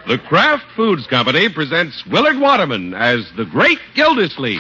The Kraft Foods Company presents Willard Waterman as the Great Gildersleeve.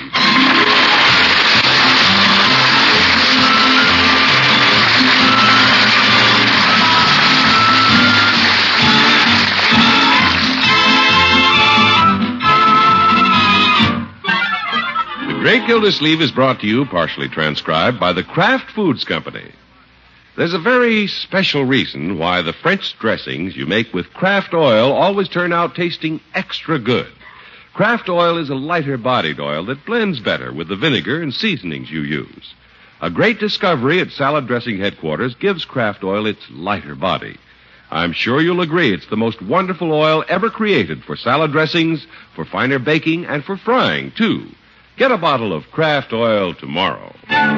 The Great Gildersleeve is brought to you, partially transcribed, by the Kraft Foods Company. There's a very special reason why the French dressings you make with Kraft oil always turn out tasting extra good. Kraft oil is a lighter-bodied oil that blends better with the vinegar and seasonings you use. A great discovery at salad dressing headquarters gives Kraft oil its lighter body. I'm sure you'll agree it's the most wonderful oil ever created for salad dressings, for finer baking, and for frying, too. Get a bottle of Kraft oil tomorrow.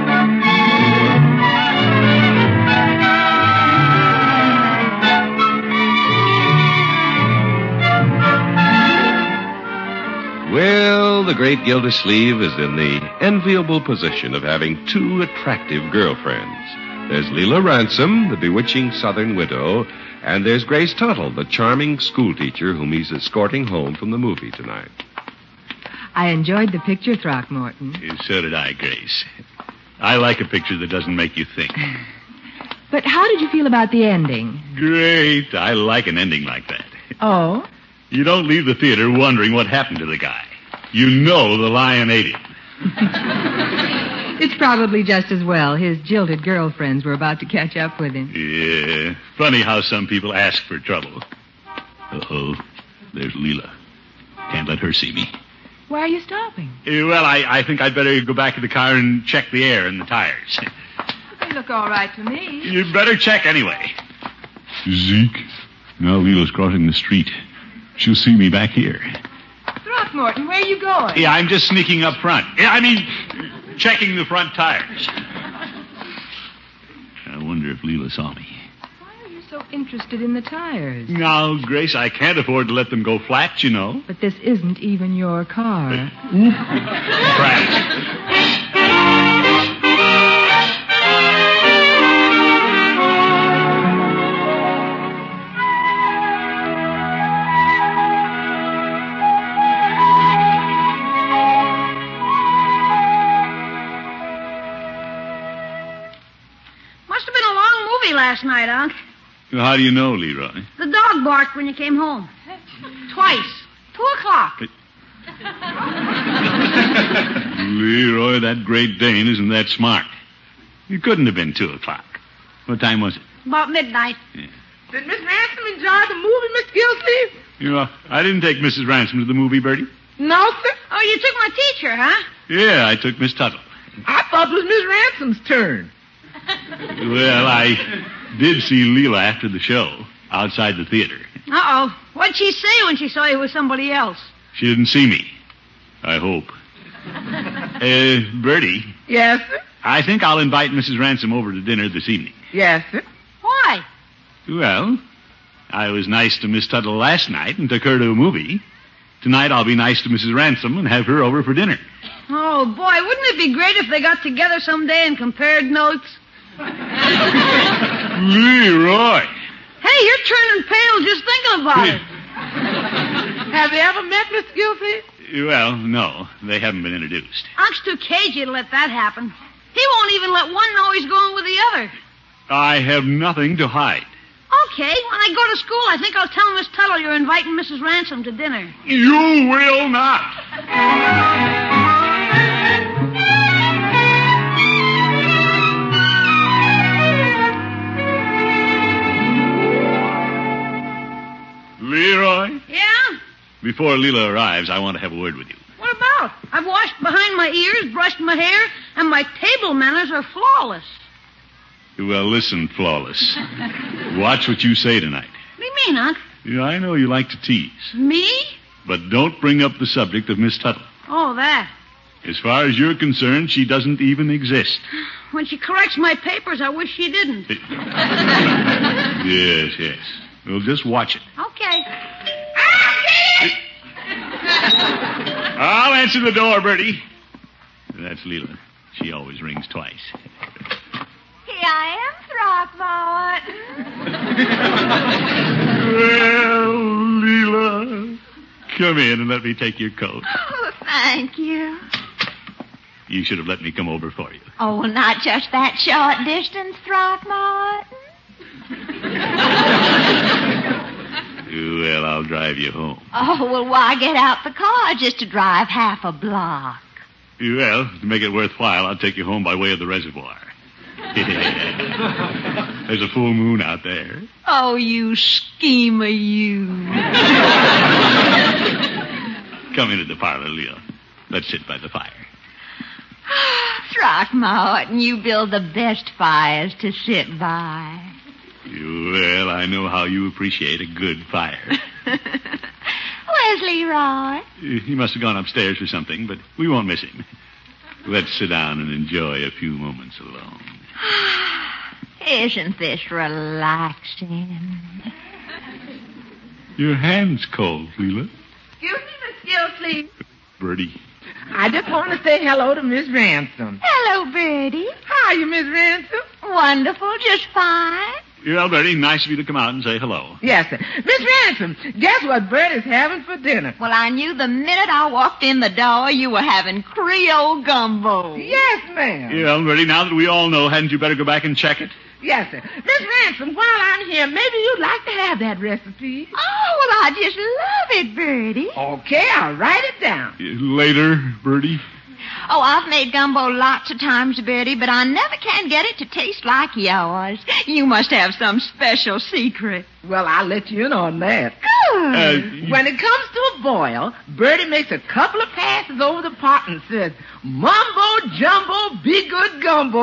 Well, the Great Gildersleeve is in the enviable position of having two attractive girlfriends. There's Leela Ransom, the bewitching Southern widow, and there's Grace Tuttle, the charming schoolteacher whom he's escorting home from the movie tonight. I enjoyed the picture, Throckmorton. So did I, Grace. I like a picture that doesn't make you think. But how did you feel about the ending? Great. I like an ending like that. Oh? You don't leave the theater wondering what happened to the guy. You know the lion ate him. It's probably just as well. His jilted girlfriends were about to catch up with him. Yeah. Funny how some people ask for trouble. Uh-oh. There's Leela. Can't let her see me. Why are you stopping? Well, I think I'd better go back to the car and check the air and the tires. They look all right to me. You'd better check anyway. Zeke, now Leela's crossing the street. She'll see me back here. Throckmorton, where are you going? Yeah, I'm just sneaking up front. Checking the front tires. I wonder if Leela saw me. Why are you so interested in the tires? Now, Grace, I can't afford to let them go flat, you know. But this isn't even your car. Perhaps. Last night, Unc. Well, how do you know, Leroy? The dog barked when you came home. Twice. 2:00. Leroy, that Great Dane isn't that smart. It couldn't have been 2:00. What time was it? About midnight. Yeah. Did Miss Ransom enjoy the movie, Miss Gildersleeve? You know, I didn't take Mrs. Ransom to the movie, Bertie. No, sir. Oh, you took my teacher, huh? Yeah, I took Miss Tuttle. I thought it was Miss Ransom's turn. Well, I did see Leela after the show, outside the theater. Uh-oh. What'd she say when she saw you with somebody else? She didn't see me. I hope. Bertie. Yes, sir. I think I'll invite Mrs. Ransom over to dinner this evening. Yes, sir. Why? Well, I was nice to Miss Tuttle last night and took her to a movie. Tonight I'll be nice to Mrs. Ransom and have her over for dinner. Oh, boy, wouldn't it be great if they got together someday and compared notes? Leroy. Hey, you're turning pale just thinking about it. Have they ever met, Miss Gildersleeve? Well, no, they haven't been introduced. Unc's too cagey to let that happen. He won't even let one know he's going with the other. I have nothing to hide. Okay, when I go to school, I think I'll tell Miss Tuttle you're inviting Mrs. Ransom to dinner. You will not. Leroy? Yeah? Before Leela arrives, I want to have a word with you. What about? I've washed behind my ears, brushed my hair, and my table manners are flawless. Well, listen, Flawless. Watch what you say tonight. What do you mean, Unc? Yeah, I know you like to tease. Me? But don't bring up the subject of Miss Tuttle. Oh, that. As far as you're concerned, she doesn't even exist. When she corrects my papers, I wish she didn't. Yes. Well, just watch it. Okay. I'll answer the door, Bertie. That's Leela. She always rings twice. Here I am, Throckmorton. Well, Leela, Come in and let me take your coat. Oh, thank you. You should have let me come over for you. Oh, well, not just that short distance, Throckmorton. Well, I'll drive you home. Oh, well, why get out the car just to drive half a block? Well, to make it worthwhile, I'll take you home by way of the reservoir. There's a full moon out there. Oh, you schemer, you. Come into the parlor, Leo. Let's sit by the fire. Throckmorton, you build the best fires to sit by. Well, I know how you appreciate a good fire. Where's Leroy? He must have gone upstairs for something, but we won't miss him. Let's sit down and enjoy a few moments alone. Isn't this relaxing? Your hand's cold, Leela. Excuse me, Miss Gilsleeve. Bertie. I just want to say hello to Miss Ransom. Hello, Bertie. How are you, Miss Ransom? Wonderful, just fine. Well, Bertie, nice of you to come out and say hello. Yes, sir. Miss Ransom, guess what Bertie's having for dinner? Well, I knew the minute I walked in the door you were having Creole gumbo. Yes, ma'am. Well, Bertie, now that we all know, hadn't you better go back and check it? Yes, sir. Miss Ransom, while I'm here, maybe you'd like to have that recipe. Oh, well, I just love it, Bertie. Okay, I'll write it down. Later, Bertie. Oh, I've made gumbo lots of times, Bertie, but I never can get it to taste like yours. You must have some special secret. Well, I'll let you in on that. Good. When it comes to a boil, Bertie makes a couple of passes over the pot and says, Mumbo jumbo, be good gumbo.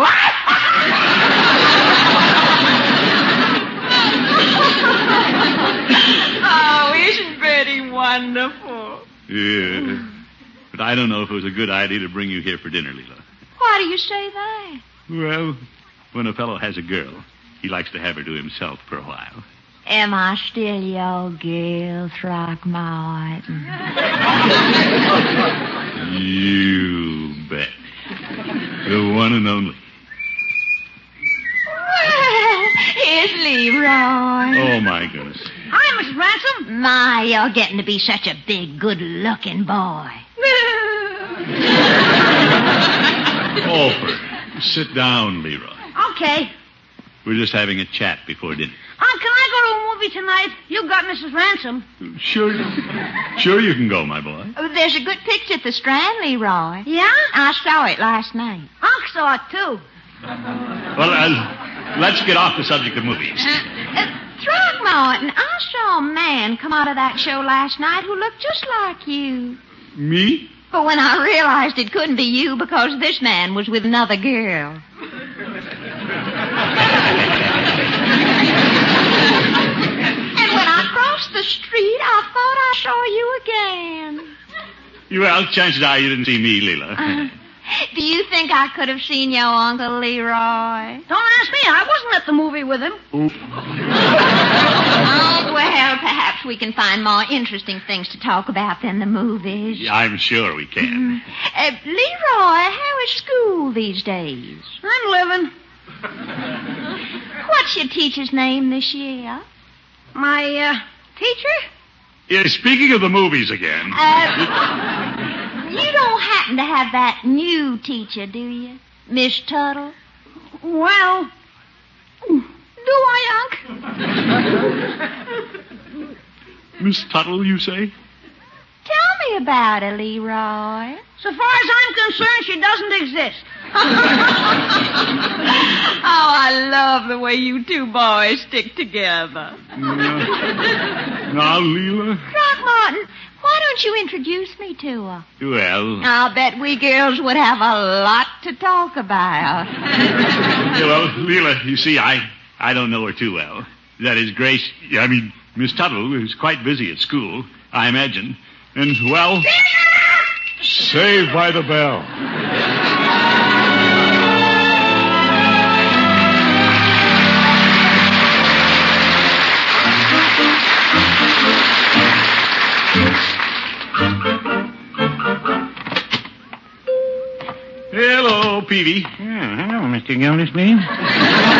Oh, isn't Bertie wonderful? Yeah. But I don't know if it was a good idea to bring you here for dinner, Leela. Why do you say that? Well, when a fellow has a girl, he likes to have her to himself for a while. Am I still your girl, Throckmorton? You bet. The one and only. Well, here's Leroy. Oh, my goodness. Hi, Mrs. Ransom. My, you're getting to be such a big, good-looking boy. Alfred, sit down, Leroy. Okay. We're just having a chat before dinner. Can I go to a movie tonight? You got Mrs. Ransom. Sure you can go, my boy. Oh, there's a good picture at the Strand, Leroy. Yeah? I saw it last night. Unc saw it, too. Well, let's get off the subject of movies. Throckmorton, I saw a man come out of that show last night who looked just like you. Me? But when I realized it couldn't be you because this man was with another girl. And when I crossed the street, I thought I saw you again. Well, chances are you didn't see me, Leela. Do you think I could have seen your Uncle Leroy? Don't ask me. I wasn't at the movie with him. Oh, well, perhaps we can find more interesting things to talk about than the movies. I'm sure we can. Leroy, how is school these days? I'm living. What's your teacher's name this year? My, teacher? Yeah, speaking of the movies again. You don't happen to have that new teacher, do you? Miss Tuttle? Well, do I, Unc? Miss Tuttle, you say? Tell me about her, Leroy. So far as I'm concerned, she doesn't exist. Oh, I love the way you two boys stick together. Now, Leela? Throckmorton, why don't you introduce me to her? Well... I'll bet we girls would have a lot to talk about. Yeah, well, Leela, you see, I don't know her too well. That is, Miss Tuttle is quite busy at school, I imagine. And, well... Saved by the bell. Hello, Peavy. Hello, Mr. Gildersleeve.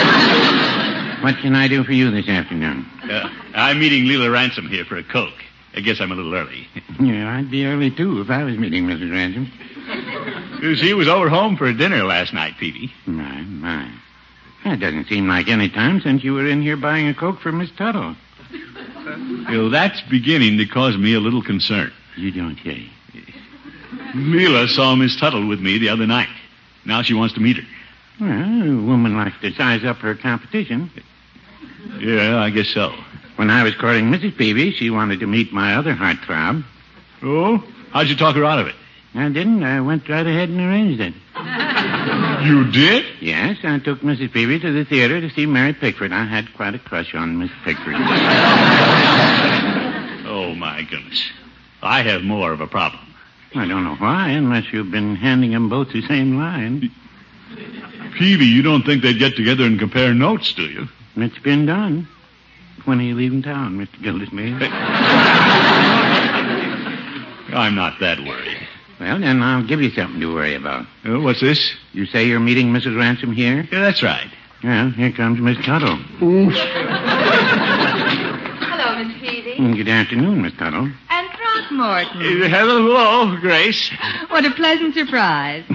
What can I do for you this afternoon? I'm meeting Leela Ransom here for a Coke. I guess I'm a little early. Yeah, I'd be early, too, if I was meeting Mrs. Ransom. She was over home for dinner last night, Peavy. My. That doesn't seem like any time since you were in here buying a Coke for Miss Tuttle. Well, that's beginning to cause me a little concern. You don't say. Leela saw Miss Tuttle with me the other night. Now she wants to meet her. Well, a woman likes to size up her competition. Yeah, I guess so. When I was courting Mrs. Peavy, she wanted to meet my other heartthrob. Oh? How'd you talk her out of it? I didn't. I went right ahead and arranged it. You did? Yes, I took Mrs. Peavy to the theater to see Mary Pickford. I had quite a crush on Miss Pickford. Oh, my goodness. I have more of a problem. I don't know why, unless you've been handing them both the same line. Peavy, you don't think they'd get together and compare notes, do you? It's been done. When are you leaving town, Mr. Gildersleeve? I'm not that worried. Well, then I'll give you something to worry about. What's this? You say you're meeting Mrs. Ransom here? Yeah, that's right. Well, here comes Miss Tuttle. Hello, Miss Peavy. Good afternoon, Miss Tuttle. And Throckmorton. Hello, Grace. What a pleasant surprise.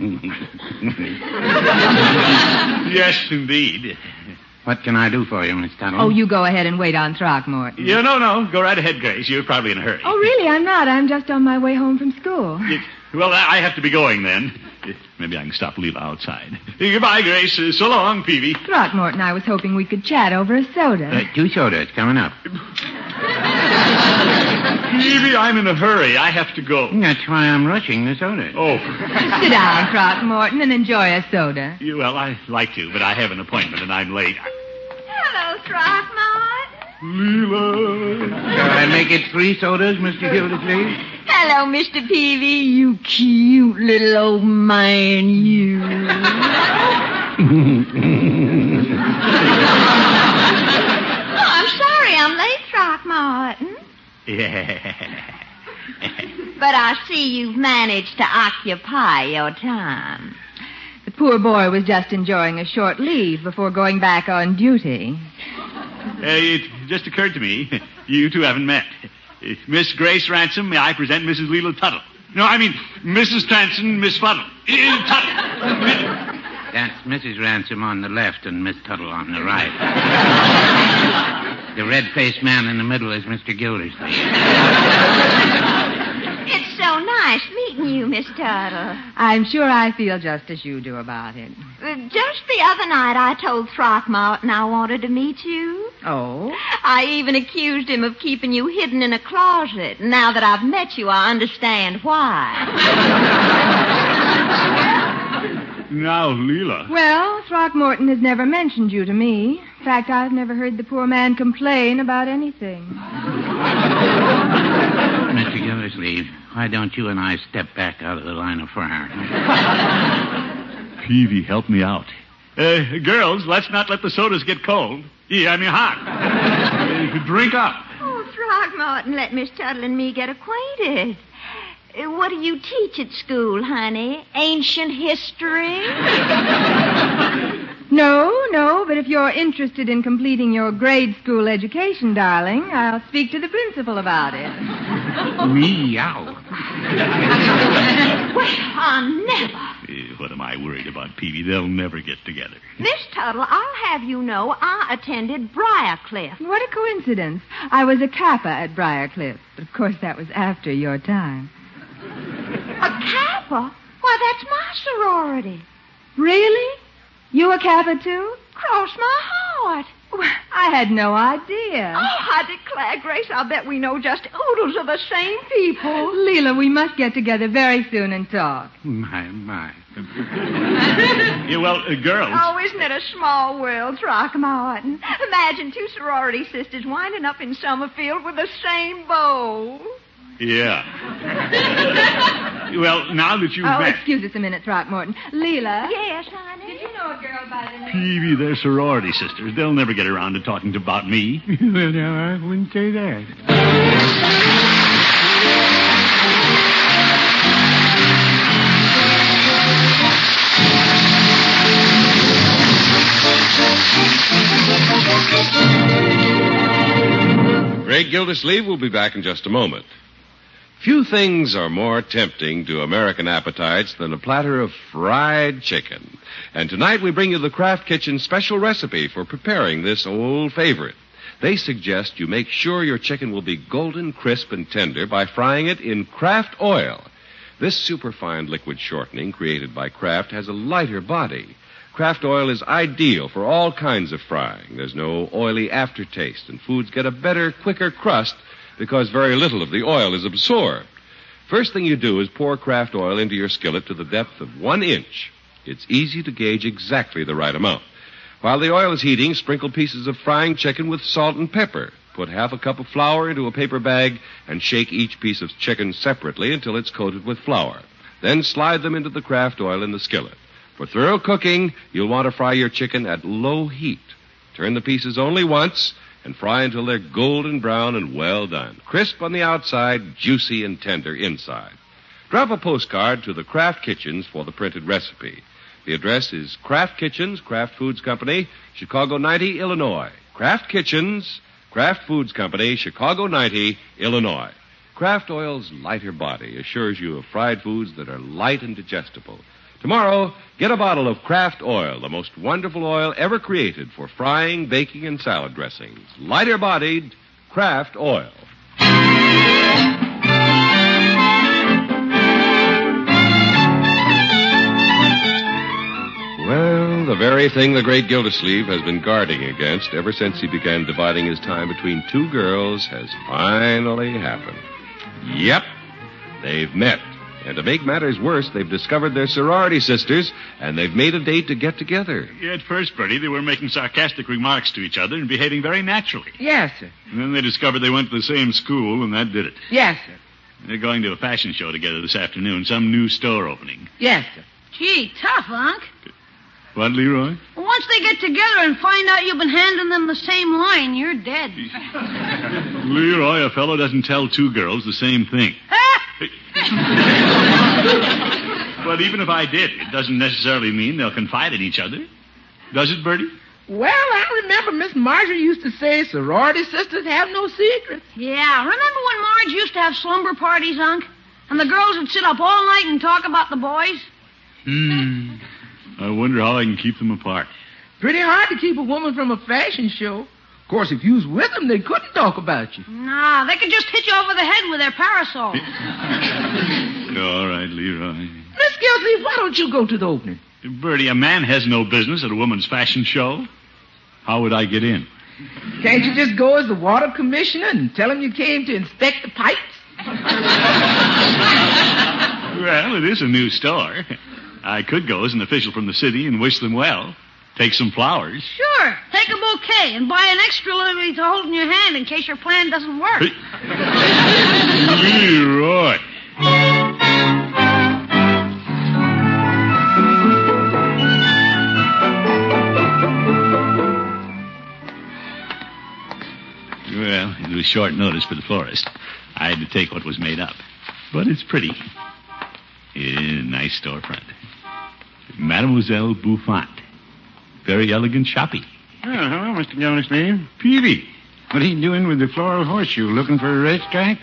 Yes, indeed. What can I do for you, Miss Tuttle? Oh, you go ahead and wait on Throckmorton. Yeah, no. Go right ahead, Grace. You're probably in a hurry. Oh, really? I'm not. I'm just on my way home from school. Well, I have to be going then. Maybe I can stop Leela outside. Goodbye, Grace. So long, Peavy. Throckmorton, I was hoping we could chat over a soda. 2 sodas coming up. Peavy, I'm in a hurry. I have to go. That's why I'm rushing the soda. Oh. Sit down, Throckmorton, and enjoy a soda. Well, I'd like to, but I have an appointment and I'm late. Hello, Throckmorton. Leela. Shall I make it 3 sodas, Mr. Gildersleeve? Hello, Mr. Peavy, you cute little old man, you. Oh, I'm sorry I'm late, Throckmorton. But I see you've managed to occupy your time. The poor boy was just enjoying a short leave before going back on duty. It just occurred to me, you two haven't met. Miss Grace Ransom, may I present Mrs. Leela Tuttle? No, I mean, Mrs. Ransom, Miss Fuddle. Tuttle. That's Mrs. Ransom on the left and Miss Tuttle on the right. The red-faced man in the middle is Mr. Gildersleeve. It's so nice meeting you, Miss Tuttle. I'm sure I feel just as you do about it. Just the other night I told Throckmorton I wanted to meet you. Oh? I even accused him of keeping you hidden in a closet. Now that I've met you, I understand why. Now, Leela. Well, Throckmorton has never mentioned you to me. In fact, I've never heard the poor man complain about anything. Mr. Gildersleeve, why don't you and I step back out of the line of fire? Peavy, help me out. Girls, let's not let the sodas get cold. Yeah, I mean hot. Drink up. Oh, Throckmorton, let Miss Tuttle and me get acquainted. What do you teach at school, honey? Ancient history? No, but if you're interested in completing your grade school education, darling, I'll speak to the principal about it. Meow. Well, I never. What am I worried about, Peavy? They'll never get together. Miss Tuttle, I'll have you know I attended Briarcliff. What a coincidence. I was a Kappa at Briarcliff, but of course that was after your time. A Kappa? Why, that's my sorority. Really? You a Kappa, too? Cross my heart. Well, I had no idea. Oh, I declare, Grace, I'll bet we know just oodles of the same people. Leela, we must get together very soon and talk. My. Yeah, well, girls. Oh, isn't it a small world, Throckmorton? Imagine 2 sorority sisters winding up in Summerfield with the same beau. Yeah. Well, now that you've Oh, met... excuse us a minute, Throckmorton. Leela? Yes, honey? Did you know a girl by the name... Peavy, they're sorority sisters. They'll never get around to talking about me. Well, I wouldn't say that. Greg Great Gildersleeve will be back in just a moment. Few things are more tempting to American appetites than a platter of fried chicken. And tonight we bring you the Kraft Kitchen special recipe for preparing this old favorite. They suggest you make sure your chicken will be golden, crisp, and tender by frying it in Kraft oil. This superfine liquid shortening created by Kraft has a lighter body. Kraft oil is ideal for all kinds of frying. There's no oily aftertaste, and foods get a better, quicker crust because very little of the oil is absorbed. First thing you do is pour Kraft oil into your skillet to the depth of 1 inch. It's easy to gauge exactly the right amount. While the oil is heating, sprinkle pieces of frying chicken with salt and pepper. Put half a cup of flour into a paper bag and shake each piece of chicken separately until it's coated with flour. Then slide them into the Kraft oil in the skillet. For thorough cooking, you'll want to fry your chicken at low heat. Turn the pieces only once and fry until they're golden brown and well done. Crisp on the outside, juicy and tender inside. Drop a postcard to the Kraft Kitchens for the printed recipe. The address is Kraft Kitchens, Kraft Foods Company, Chicago 90, Illinois. Kraft Kitchens, Kraft Foods Company, Chicago 90, Illinois. Kraft Oil's lighter body assures you of fried foods that are light and digestible. Tomorrow, get a bottle of Kraft Oil, the most wonderful oil ever created for frying, baking, and salad dressings. Lighter-bodied Kraft Oil. Well, the very thing the great Gildersleeve has been guarding against ever since he began dividing his time between two girls has finally happened. Yep, they've met. And to make matters worse, they've discovered they're sorority sisters, and they've made a date to get together. Yeah, at first, Bertie, they were making sarcastic remarks to each other and behaving very naturally. Yes, sir. And then they discovered they went to the same school, and that did it. Yes, sir. They're going to a fashion show together this afternoon, some new store opening. Yes, sir. Gee, tough, Unc. What, Leroy? Once they get together and find out you've been handing them the same line, you're dead. Leroy, a fellow doesn't tell two girls the same thing. But even if I did, it doesn't necessarily mean they'll confide in each other. Does it, Bertie? Well, I remember Miss Marjorie used to say sorority sisters have no secrets. Yeah, remember when Marge used to have slumber parties, Unc? And the girls would sit up all night and talk about the boys? I wonder how I can keep them apart. Pretty hard to keep a woman from a fashion show. Of course, if you was with them, they couldn't talk about you. Nah, they could just hit you over the head with their parasol. All right, Leroy. Miss Gildersleeve, why don't you go to the opening? Bertie, a man has no business at a woman's fashion show. How would I get in? Can't you just go as the water commissioner and tell him you came to inspect the pipes? Well, it is a new store. I could go as an official from the city and wish them well. Take some flowers. Sure. Take a bouquet and buy an extra liberty to hold in your hand in case your plan doesn't work. Leroy. Well, it was short notice for the florist. I had to take what was made up. But it's pretty. Yeah, nice storefront. Mademoiselle Buffant. Very elegant shopping. Oh, hello, Mr. Gildersleeve. Peavy. What are you doing with the floral horseshoe? Looking for a racetrack?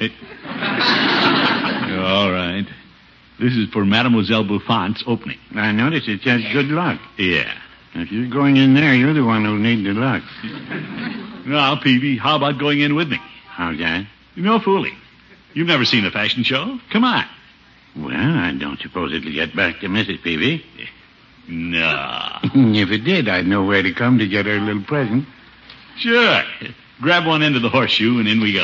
All right. This is for Mademoiselle Buffant's opening. I notice it says good luck. Yeah. If you're going in there, you're the one who'll need the luck. Now, Peavy, how about going in with me? How's that? No fooling. You've never seen a fashion show? Come on. Well, I don't suppose it'll get back to Mrs. Peavy. No. If it did, I'd know where to come to get her little present. Sure. Grab one end of the horseshoe and in we go.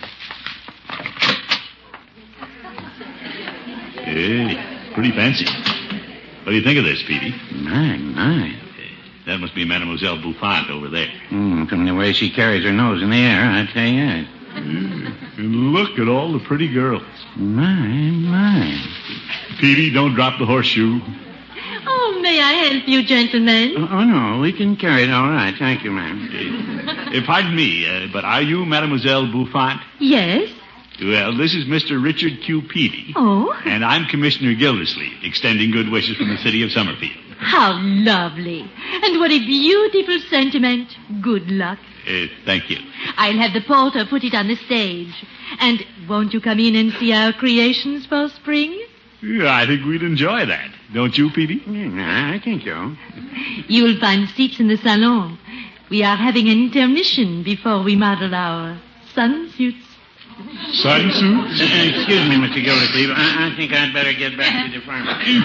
Hey, pretty fancy. What do you think of this, Peavy? My. That must be Mademoiselle Buffant over there. From the way she carries her nose in the air, I'd say yes. And look at all the pretty girls. My. Peavy, don't drop the horseshoe. Oh, may I help you, gentlemen? Oh, no, we can carry it all right. Thank you, ma'am. Pardon me, but are you Mademoiselle Buffant? Yes. Well, this is Mr. Richard Q. Peavy. Oh? And I'm Commissioner Gildersleeve, extending good wishes from the city of Summerfield. How lovely. And what a beautiful sentiment. Good luck. Thank you. I'll have the porter put it on the stage. And won't you come in and see our creations for spring? Yeah, I think we'd enjoy that. Don't you, Petey? I think so. You'll find seats in the salon. We are having an intermission before we model our sunsuits. Sunsuits? Excuse me, Mr. Gildersleeve. I think I'd better get back to the pharmacy.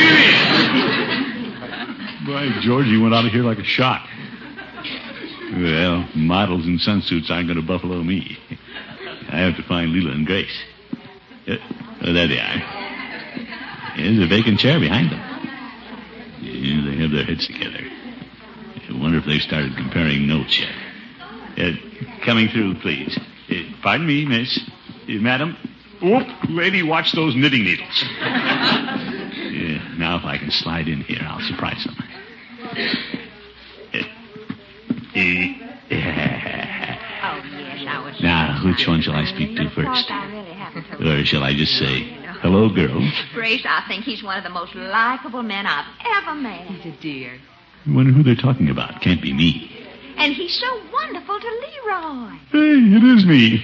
By George, you went out of here like a shot. Well, models in sunsuits aren't going to buffalo me. I have to find Leela and Grace. There they are. There's a vacant chair behind them. Yeah, they have their heads together. I wonder if they've started comparing notes yet. Coming through, please. Pardon me, miss. Madam? Whoop, lady, watch those knitting needles. Now if I can slide in here, I'll surprise them. Now, which one shall I speak to first? Or shall I just say, hello, girls? Grace, I think he's one of the most likable men I've ever met. He's a dear. I wonder who they're talking about. Can't be me. And he's so wonderful to Leroy. Hey, it is me.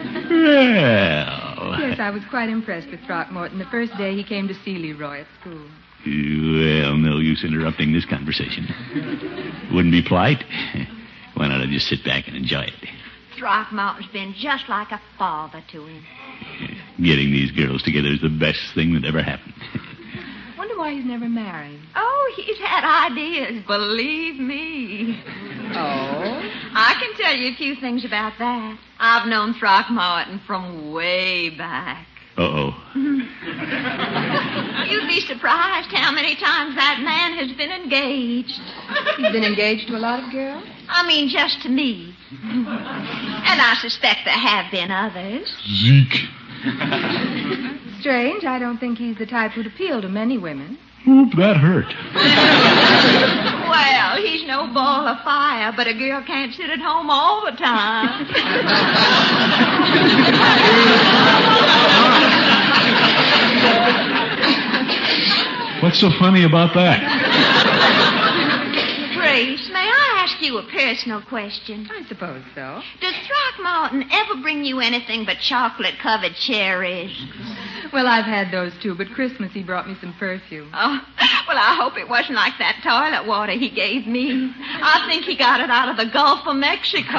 Well. Yes, I was quite impressed with Throckmorton the first day he came to see Leroy at school. Well, no use interrupting this conversation. Wouldn't be polite. Why not I just sit back and enjoy it? Throckmorton's been just like a father to him. Getting these girls together is the best thing that ever happened. Wonder why he's never married. Oh, he's had ideas, believe me. Oh? I can tell you a few things about that. I've known Throckmorton from way back. Uh-oh. You'd be surprised how many times that man has been engaged. He's been engaged to a lot of girls? I mean, just to me. And I suspect there have been others. Zeke. Strange. I don't think he's the type who'd appeal to many women. Oop, that hurt. Well, he's no ball of fire, but a girl can't sit at home all the time. What's so funny about that? Grace, may I ask you a personal question? I suppose so. Does Throckmorton ever bring you anything but chocolate-covered cherries? Well, I've had those too, but Christmas he brought me some perfume. Oh, well, I hope it wasn't like that toilet water he gave me. I think he got it out of the Gulf of Mexico.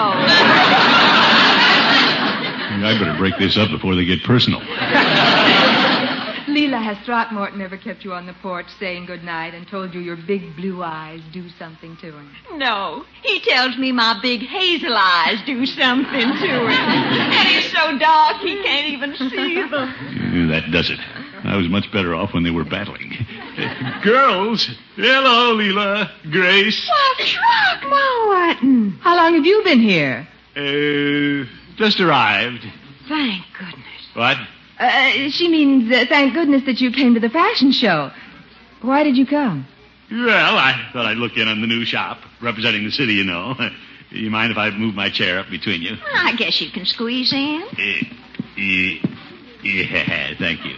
I better break this up before they get personal. Leela, has Throckmorton ever kept you on the porch saying goodnight and told you your big blue eyes do something to him? No, he tells me my big hazel eyes do something to him. And he's so dark he can't even see them. That does it. I was much better off when they were battling. Girls! Hello, Leela. Grace. Well, Throckmorton! How long have you been here? Just arrived. Thank goodness. What? She means thank goodness that you came to the fashion show. Why did you come? Well, I thought I'd look in on the new shop, representing the city, you know. You mind if I move my chair up between you? I guess you can squeeze in. Yeah, thank you.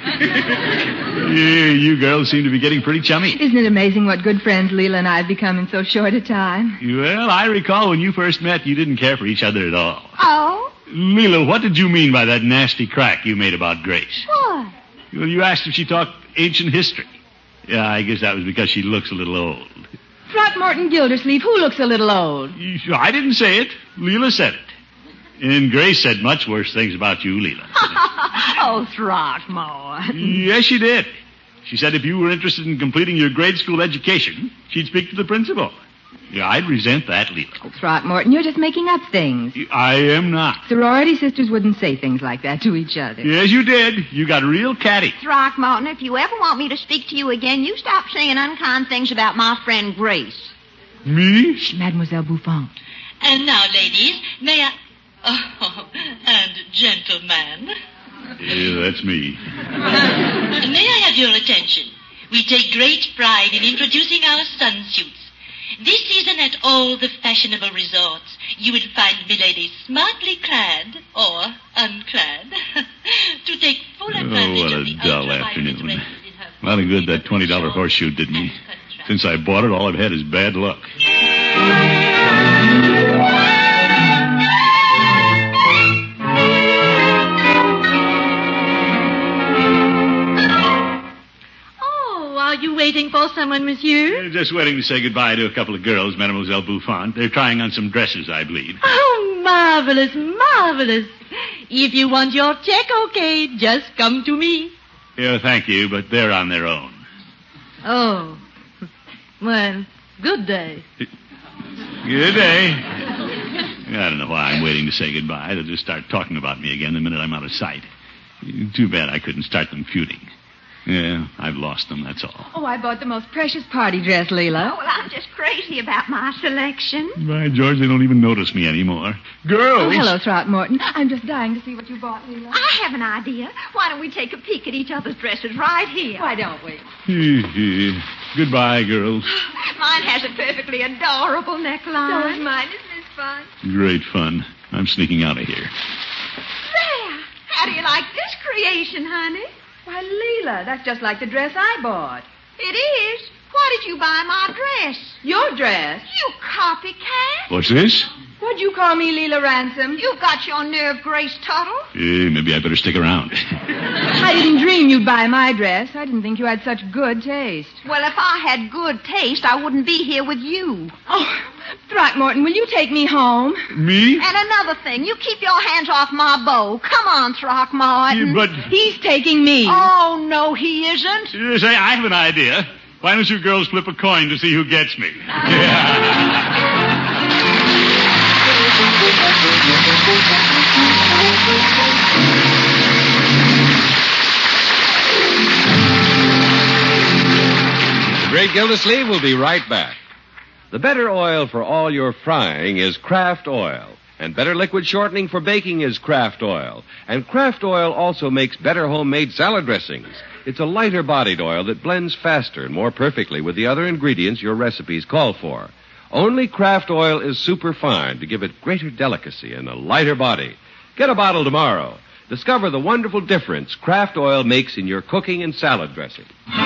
You girls seem to be getting pretty chummy. Isn't it amazing what good friends Leela and I have become in so short a time? Well, I recall when you first met, you didn't care for each other at all. Oh? Leela, what did you mean by that nasty crack you made about Grace? What? Well, you asked if she talked ancient history. Yeah, I guess that was because she looks a little old. Throckmorton Gildersleeve, who looks a little old? I didn't say it. Leela said it. And Grace said much worse things about you, Leela. Oh, Throckmorton. Yes, she did. She said if you were interested in completing your grade school education, she'd speak to the principal. Yeah, I'd resent that, Leela. Oh, Throckmorton, you're just making up things. I am not. Sorority sisters wouldn't say things like that to each other. Yes, you did. You got real catty. Throckmorton, if you ever want me to speak to you again, you stop saying unkind things about my friend Grace. Me? Mademoiselle Buffon. And now, ladies, may I... Oh, and gentlemen. Yeah, that's me. May I have your attention? We take great pride in introducing our sunsuits. This season at all the fashionable resorts, you will find milady smartly clad or unclad to take full advantage what of a the dull ultraviolet afternoon. rays in her A lot of good that $20 horseshoe did me. Since I bought it, all I've had is bad luck. Are you waiting for someone, monsieur? Just waiting to say goodbye to a couple of girls, Mademoiselle Bouffant. They're trying on some dresses, I believe. Oh, marvelous, marvelous. If you want your check, okay, just come to me. Yeah, thank you, but they're on their own. Oh. Well, good day. Good day. I don't know why I'm waiting to say goodbye. They'll just start talking about me again the minute I'm out of sight. Too bad I couldn't start them feuding. Yeah, I've lost them, that's all. Oh, I bought the most precious party dress, Leela. Oh, well, I'm just crazy about my selection. By George, they don't even notice me anymore. Girls! Oh, hello, Throckmorton. I'm just dying to see what you bought, Leela. I have an idea. Why don't we take a peek at each other's dresses right here? Why don't we? Goodbye, girls. Mine has a perfectly adorable neckline. So is mine. Isn't this fun? Great fun. I'm sneaking out of here. There. How do you like this creation, honey? Why, Leela, that's just like the dress I bought. It is. Why did you buy my dress? Your dress? You copycat. What's this? What'd you call me, Leela Ransom? You've got your nerve, Grace Tuttle. Maybe I better stick around. I didn't dream you'd buy my dress. I didn't think you had such good taste. Well, if I had good taste, I wouldn't be here with you. Oh, Throckmorton, will you take me home? Me? And another thing, you keep your hands off my bow. Come on, Throckmorton. But... He's taking me. Oh, no, he isn't. Say, I have an idea. Why don't you girls flip a coin to see who gets me? The Great Gildersleeve will be right back. The better oil for all your frying is Kraft Oil. And better liquid shortening for baking is Kraft Oil. And Kraft Oil also makes better homemade salad dressings. It's a lighter-bodied oil that blends faster and more perfectly with the other ingredients your recipes call for. Only Kraft Oil is superfine to give it greater delicacy and a lighter body. Get a bottle tomorrow. Discover the wonderful difference Kraft Oil makes in your cooking and salad dressing.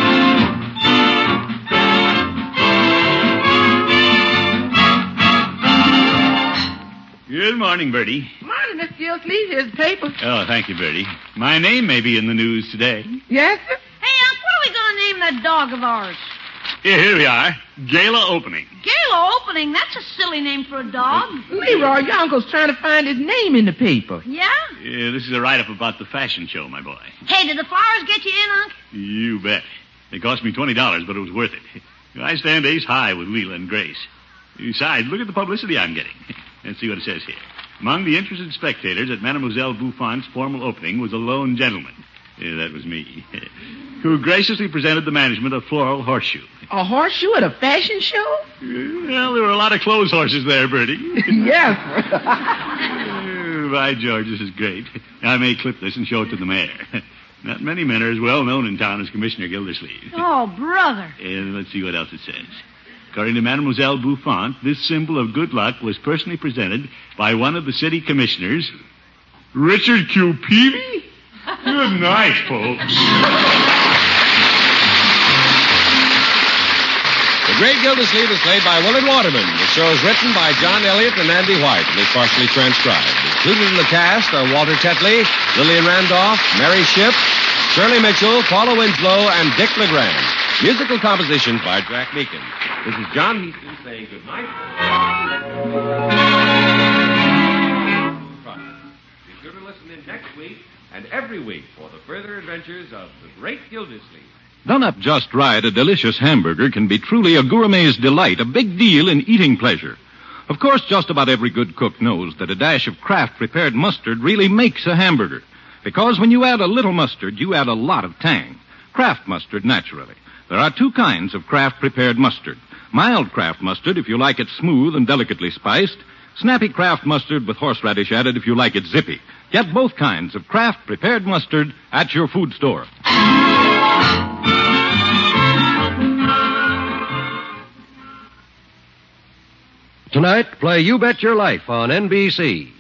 Good morning, Bertie. Morning, Mr. Gildersleeve. Here's the paper. Oh, thank you, Bertie. My name may be in the news today. Yes, sir? Hey, Unc, what are we going to name that dog of ours? Here we are. Gala opening. Gala opening? That's a silly name for a dog. Leroy, your uncle's trying to find his name in the paper. Yeah? Yeah, this is a write-up about the fashion show, my boy. Hey, did the flowers get you in, Unc? You bet. It cost me $20, but it was worth it. I stand ace high with Leela and Grace. Besides, look at the publicity I'm getting. Let's see what it says here. Among the interested spectators at Mademoiselle Bouffant's formal opening was a lone gentleman. That was me. Who graciously presented the management of Floral Horseshoe. A horseshoe at a fashion show? Well, there were a lot of clothes horses there, Bertie. Yes. By George, this is great. I may clip this and show it to the mayor. Not many men are as well known in town as Commissioner Gildersleeve. Oh, brother. Let's see what else it says. According to Mademoiselle Bouffant, this symbol of good luck was personally presented by one of the city commissioners, Richard Q. Peavy? Good night, folks. The Great Gildersleeve is played by Willard Waterman. The show is written by John Elliott and Andy White and is partially transcribed. Included in the cast are Walter Tetley, Lillian Randolph, Mary Shipp, Shirley Mitchell, Paula Winslow, and Dick LeGrand. Musical compositions by Jack Meakin. This is John Heaston saying good night. Be sure to listen in next week and every week for the further adventures of the Great Gildersleeve. Done up just right, a delicious hamburger can be truly a gourmet's delight, a big deal in eating pleasure. Of course, just about every good cook knows that a dash of Kraft prepared mustard really makes a hamburger. Because when you add a little mustard, you add a lot of tang. Kraft mustard, naturally. There are two kinds of Kraft prepared mustard. Mild Kraft mustard, if you like it smooth and delicately spiced. Snappy Kraft mustard with horseradish added if you like it zippy. Get both kinds of Kraft prepared mustard at your food store. Tonight, play You Bet Your Life on NBC.